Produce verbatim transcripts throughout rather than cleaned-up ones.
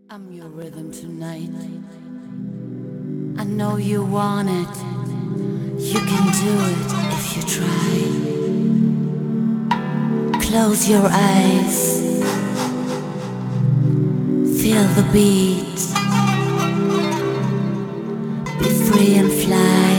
I'm your rhythm tonight. I know you want it. You can do it if you try. Close your eyes. Feel the beat. Be free and fly.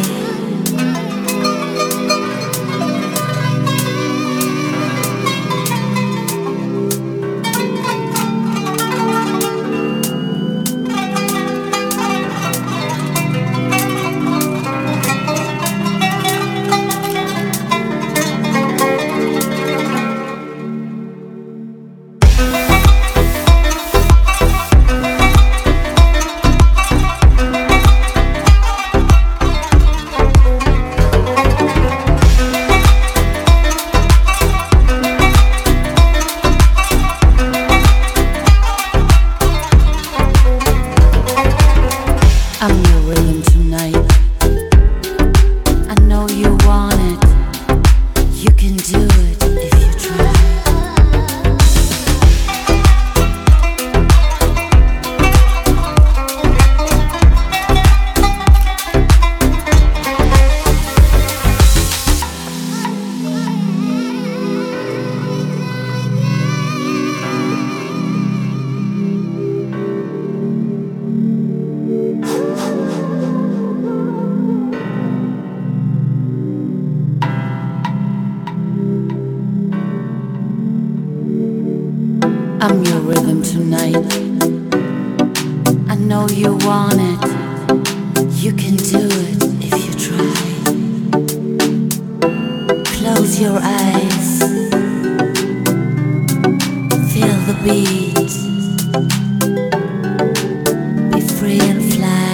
I'm your rhythm tonight. I know you want it. You can do it if you try. I'm your rhythm tonight. I know you want it. You can do it if you try. Close your eyes. Feel the beat. Be free and fly.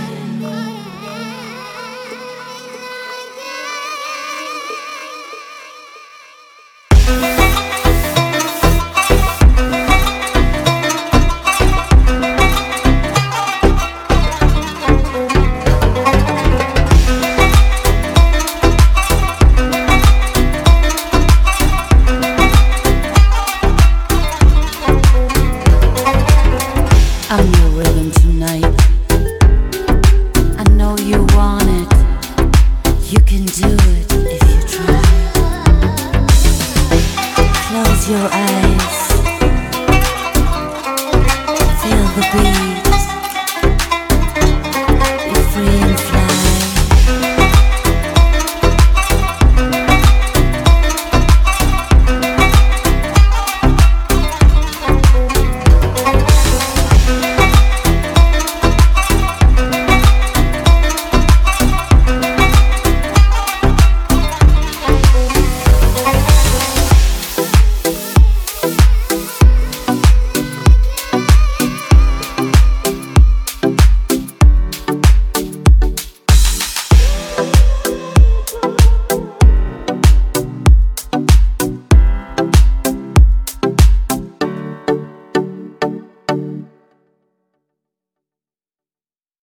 I'm your rhythm tonight. I know you want it. You can do it if you try. Close your eyes. Feel the beat.